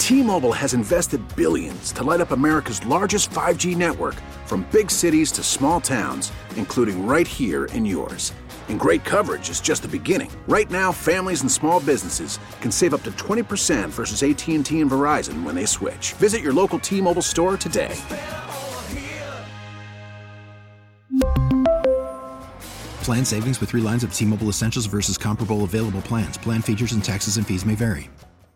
T-Mobile has invested billions to light up America's largest 5G network, from big cities to small towns, including right here in yours. And great coverage is just the beginning. Right now, families and small businesses can save up to 20% versus AT&T and Verizon when they switch. Visit your local T-Mobile store today. Plan savings with 3 lines of T-Mobile Essentials versus comparable available plans. Plan features and taxes and fees may vary.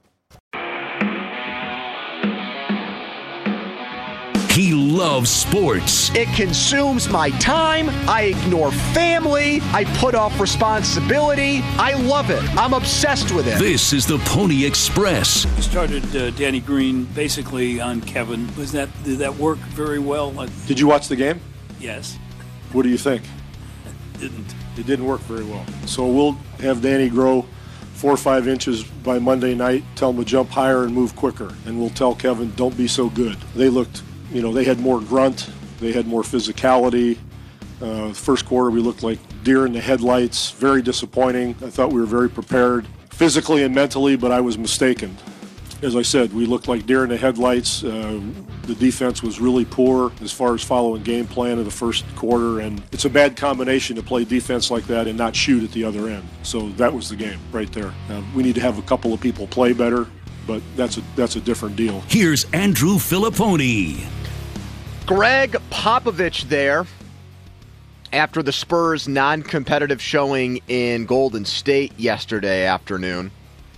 He loves sports. It consumes my time. I ignore family. I put off responsibility. I love it. I'm obsessed with it. This is the Pony Express. You started Danny Green basically on Kevin. Did that work very well? Did you watch the game? Yes. What do you think? It didn't work very well. So we'll have Danny grow 4 or 5 inches by Monday night, tell him to jump higher and move quicker. And we'll tell Kevin, don't be so good. They looked, they had more grunt, they had more physicality. First quarter, we looked like deer in the headlights, very disappointing. I thought we were very prepared physically and mentally, but I was mistaken. As I said, we looked like deer in the headlights. The defense was really poor as far as following game plan in the first quarter, and it's a bad combination to play defense like that and not shoot at the other end. So that was the game right there. We need to have a couple of people play better, but that's a different deal. Here's Andrew Filipponi. Greg Popovich there after the Spurs' non-competitive showing in Golden State yesterday afternoon.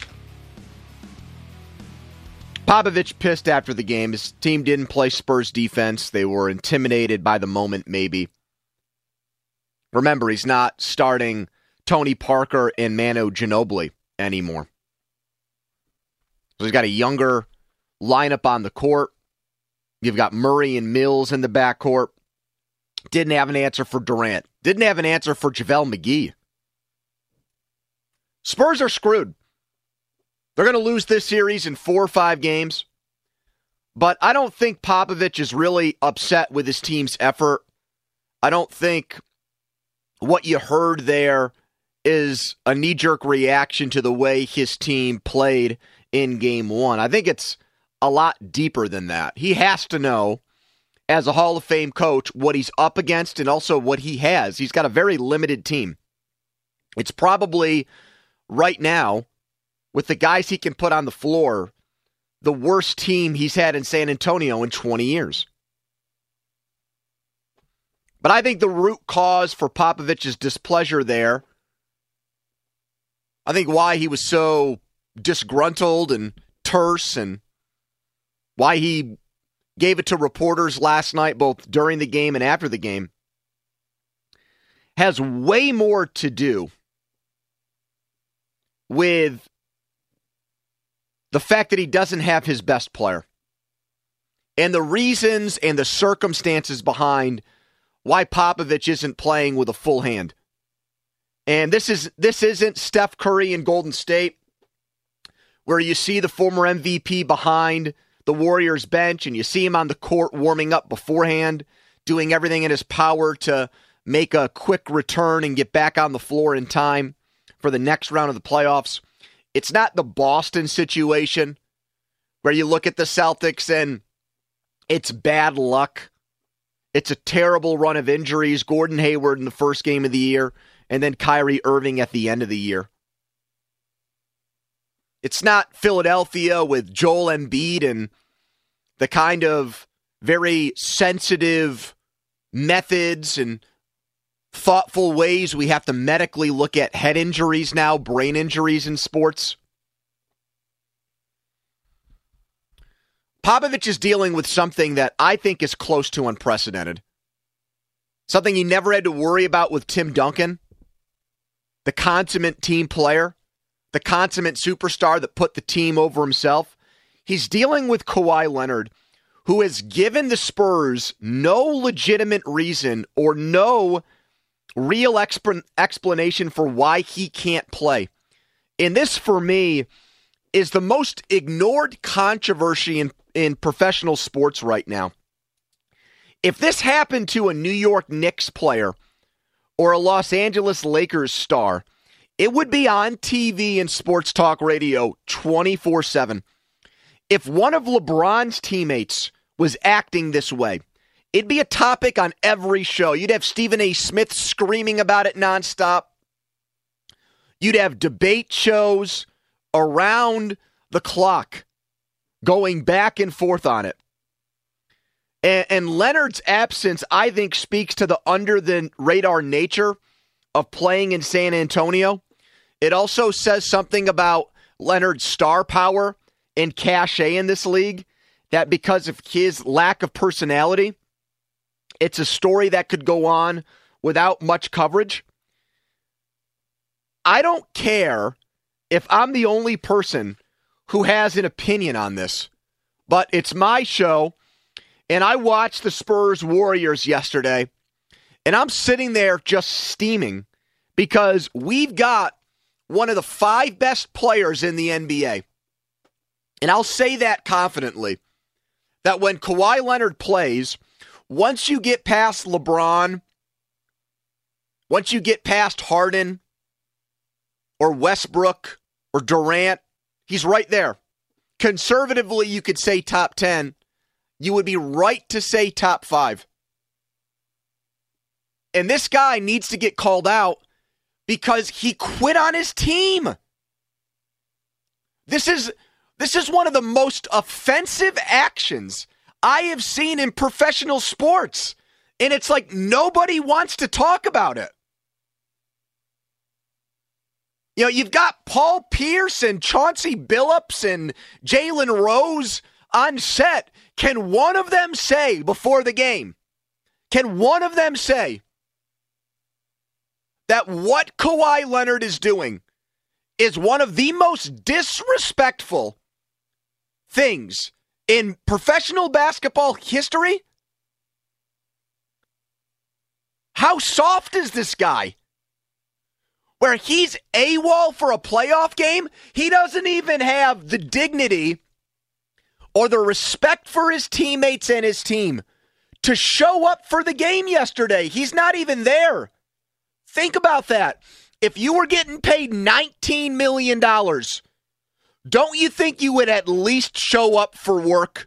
Popovich pissed after the game. His team didn't play Spurs defense. They were intimidated by the moment, maybe. Remember, he's not starting Tony Parker and Manu Ginobili anymore. So he's got a younger lineup on the court. You've got Murray and Mills in the backcourt. Didn't have an answer for Durant. Didn't have an answer for JaVale McGee. Spurs are screwed. They're going to lose this series in 4 or 5 games. But I don't think Popovich is really upset with his team's effort. I don't think what you heard there is a knee-jerk reaction to the way his team played in Game 1. I think it's a lot deeper than that. He has to know, as a Hall of Fame coach, what he's up against and also what he has. He's got a very limited team. It's probably, right now, with the guys he can put on the floor, the worst team he's had in San Antonio in 20 years. But I think the root cause for Popovich's displeasure there, I think why he was so disgruntled and terse and why he gave it to reporters last night, both during the game and after the game, has way more to do with the fact that he doesn't have his best player and the reasons and the circumstances behind why Popovich isn't playing with a full hand. And this isn't Steph Curry in Golden State, where you see the former MVP behind the Warriors bench and you see him on the court warming up beforehand, doing everything in his power to make a quick return and get back on the floor in time for the next round of the playoffs. It's not the Boston situation where you look at the Celtics and it's bad luck. It's a terrible run of injuries. Gordon Hayward in the first game of the year and then Kyrie Irving at the end of the year. It's not Philadelphia with Joel Embiid and the kind of very sensitive methods and thoughtful ways we have to medically look at head injuries now, brain injuries in sports. Popovich is dealing with something that I think is close to unprecedented. Something he never had to worry about with Tim Duncan, the consummate team player, the consummate superstar that put the team over himself. He's dealing with Kawhi Leonard, who has given the Spurs no legitimate reason or no real explanation for why he can't play. And this, for me, is the most ignored controversy in professional sports right now. If this happened to a New York Knicks player or a Los Angeles Lakers star, it would be on TV and sports talk radio 24/7. If one of LeBron's teammates was acting this way, it'd be a topic on every show. You'd have Stephen A. Smith screaming about it nonstop. You'd have debate shows around the clock going back and forth on it. And Leonard's absence, I think, speaks to the under-the-radar nature of playing in San Antonio. It also says something about Leonard's star power and cachet in this league, that because of his lack of personality, it's a story that could go on without much coverage. I don't care if I'm the only person who has an opinion on this, but it's my show. And I watched the Spurs Warriors yesterday, and I'm sitting there just steaming because we've got one of the 5 best players in the NBA. And I'll say that confidently, that when Kawhi Leonard plays, once you get past LeBron, once you get past Harden or Westbrook or Durant, he's right there. Conservatively, you could say top 10. You would be right to say top 5. And this guy needs to get called out because he quit on his team. This is one of the most offensive actions I have seen in professional sports. And it's like nobody wants to talk about it. You know, you've got Paul Pierce and Chauncey Billups and Jalen Rose on set. Can one of them say before the game, can one of them say that what Kawhi Leonard is doing is one of the most disrespectful things in professional basketball history? How soft is this guy? Where he's AWOL for a playoff game, he doesn't even have the dignity or the respect for his teammates and his team to show up for the game yesterday. He's not even there. Think about that. If you were getting paid $19 million, don't you think you would at least show up for work?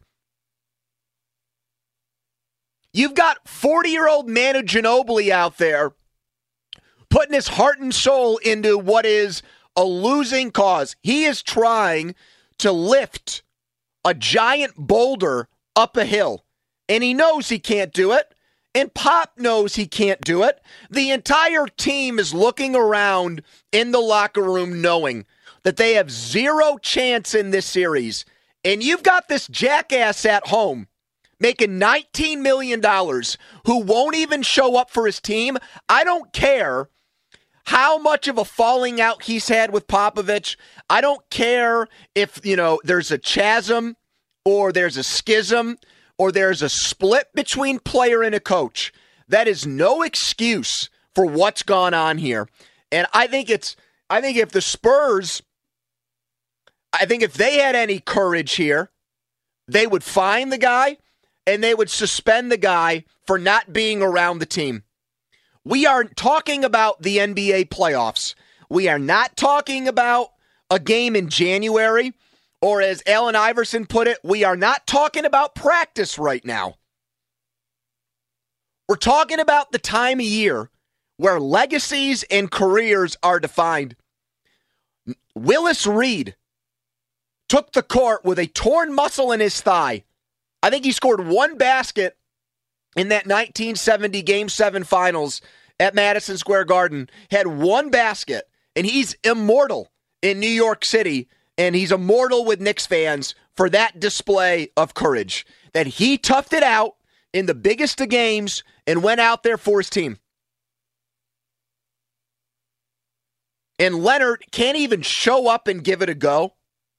You've got 40-year-old Manu Ginobili out there putting his heart and soul into what is a losing cause. He is trying to lift a giant boulder up a hill, and he knows he can't do it, and Pop knows he can't do it. The entire team is looking around in the locker room knowing that they have zero chance in this series, and you've got this jackass at home making $19 million who won't even show up for his team. I don't care how much of a falling out he's had with Popovich. I don't care if, there's a chasm or there's a schism or there's a split between player and a coach. That is no excuse for what's gone on here. And I think if the Spurs, if they had any courage here, they would find the guy and they would suspend the guy for not being around the team. We are talking about the NBA playoffs. We are not talking about a game in January, or as Allen Iverson put it, we are not talking about practice right now. We're talking about the time of year where legacies and careers are defined. Willis Reed took the court with a torn muscle in his thigh. I think he scored 1 basket in that 1970 Game 7 finals at Madison Square Garden, had 1 basket, and he's immortal in New York City, and he's immortal with Knicks fans for that display of courage, that he toughed it out in the biggest of games and went out there for his team. And Leonard can't even show up and give it a go.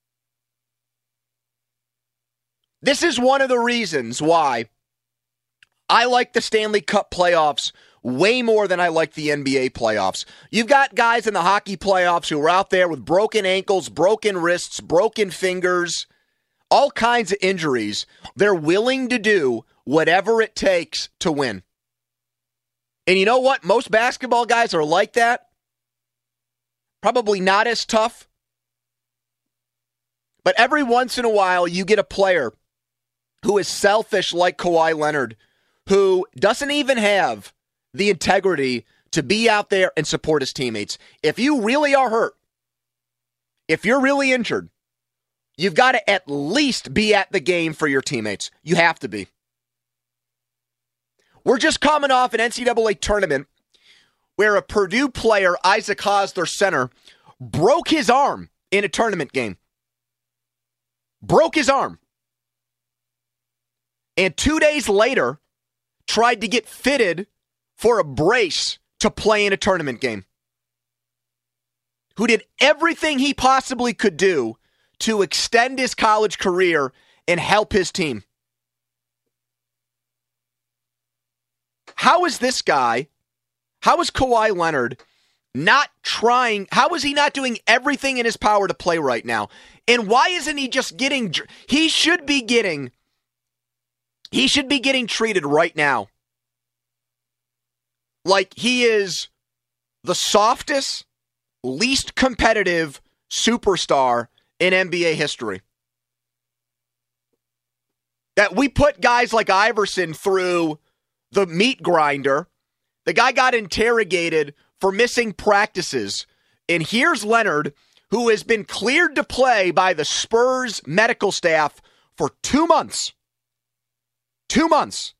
This is one of the reasons why I like the Stanley Cup playoffs way more than I like the NBA playoffs. You've got guys in the hockey playoffs who are out there with broken ankles, broken wrists, broken fingers, all kinds of injuries. They're willing to do whatever it takes to win. And you know what? Most basketball guys are like that. Probably not as tough. But every once in a while, you get a player who is selfish like Kawhi Leonard, who doesn't even have the integrity to be out there and support his teammates. If you really are hurt, if you're really injured, you've got to at least be at the game for your teammates. You have to be. We're just coming off an NCAA tournament where a Purdue player, Isaac Haas, their center, broke his arm in a tournament game. Broke his arm. And 2 days later, tried to get fitted for a brace to play in a tournament game. Who did everything he possibly could do to extend his college career and help his team. How is this guy, how is Kawhi Leonard not trying, how is he not doing everything in his power to play right now? And why isn't he just getting, he should be getting treated right now like he is the softest, least competitive superstar in NBA history. That we put guys like Iverson through the meat grinder. The guy got interrogated for missing practices. And here's Leonard, who has been cleared to play by the Spurs medical staff for 2 months. 2 months.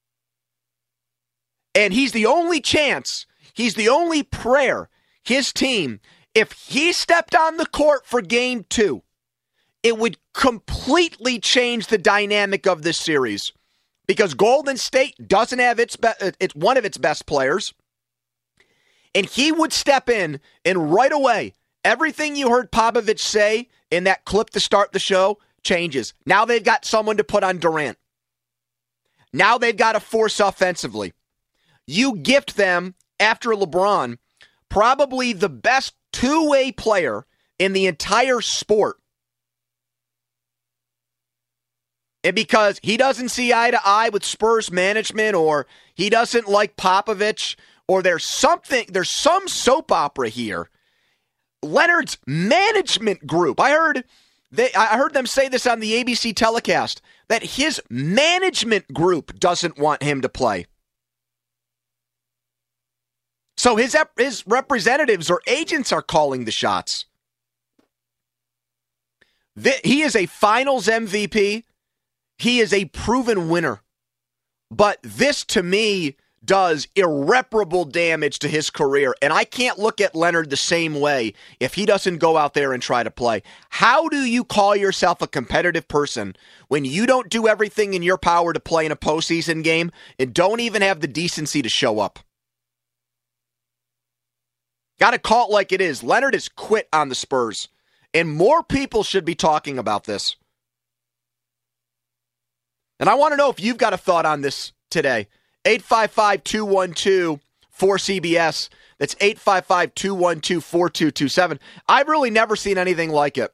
And he's the only chance, he's the only prayer, his team, if he stepped on the court for game 2, it would completely change the dynamic of this series. Because Golden State doesn't have it's one of its best players. And he would step in, and right away, everything you heard Popovich say in that clip to start the show changes. Now they've got someone to put on Durant. Now they've got to force offensively. You gift them, after LeBron, probably the best two-way player in the entire sport. And because he doesn't see eye to eye with Spurs management, or he doesn't like Popovich, or there's some soap opera here. Leonard's management group, I heard them say this on the ABC telecast, that his management group doesn't want him to play. So his representatives or agents are calling the shots. He is a finals MVP. He is a proven winner. But this, to me, does irreparable damage to his career. And I can't look at Leonard the same way if he doesn't go out there and try to play. How do you call yourself a competitive person when you don't do everything in your power to play in a postseason game and don't even have the decency to show up? Got to call it like it is. Leonard has quit on the Spurs. And more people should be talking about this. And I want to know if you've got a thought on this today. 855-212-4CBS. That's 855-212-4227. I've really never seen anything like it.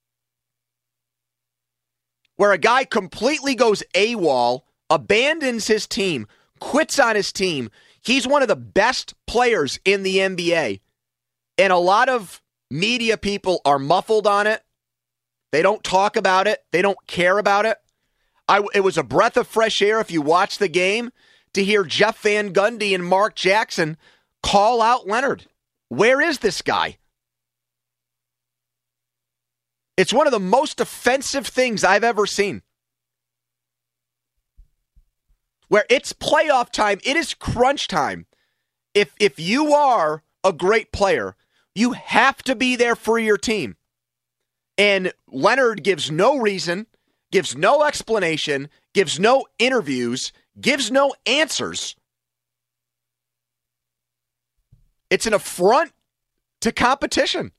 Where a guy completely goes AWOL, abandons his team, quits on his team. He's one of the best players in the NBA. And a lot of media people are muffled on it. They don't talk about it. They don't care about it. It was a breath of fresh air if you watch the game to hear Jeff Van Gundy and Mark Jackson call out Leonard. Where is this guy? It's one of the most offensive things I've ever seen. Where it's playoff time, it is crunch time. If you are a great player, you have to be there for your team. And Leonard gives no reason, gives no explanation, gives no interviews, gives no answers. It's an affront to competition.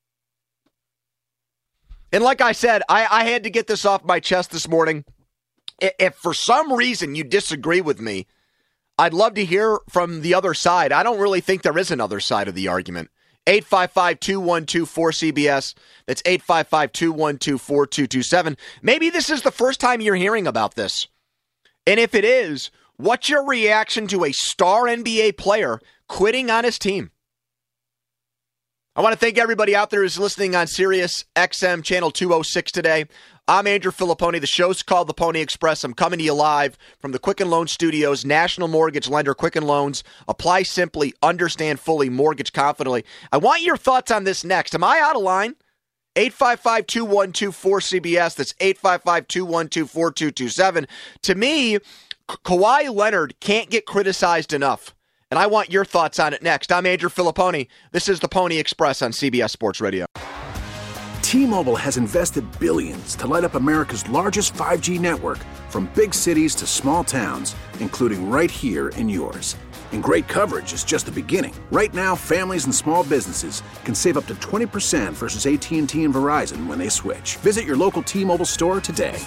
And like I said, I had to get this off my chest this morning. If for some reason you disagree with me, I'd love to hear from the other side. I don't really think there is another side of the argument. 855-212-4CBS. That's 855-212-4227. Maybe this is the first time you're hearing about this. And if it is, what's your reaction to a star NBA player quitting on his team? I want to thank everybody out there who's listening on Sirius XM Channel 206 today. I'm Andrew Filipponi. The show's called The Pony Express. I'm coming to you live from the Quicken Loan Studios, national mortgage lender, Quicken Loans. Apply simply, understand fully, mortgage confidently. I want your thoughts on this next. Am I out of line? 855-212-4CBS. That's 855-212-4227. To me, Kawhi Leonard can't get criticized enough. And I want your thoughts on it next. I'm Andrew Filipponi. This is the Pony Express on CBS Sports Radio. T-Mobile has invested billions to light up America's largest 5G network, from big cities to small towns, including right here in yours. And great coverage is just the beginning. Right now, families and small businesses can save up to 20% versus AT&T and Verizon when they switch. Visit your local T-Mobile store today.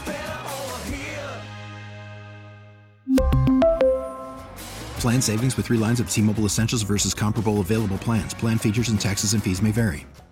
Plan savings with 3 lines of T-Mobile Essentials versus comparable available plans. Plan features and taxes and fees may vary.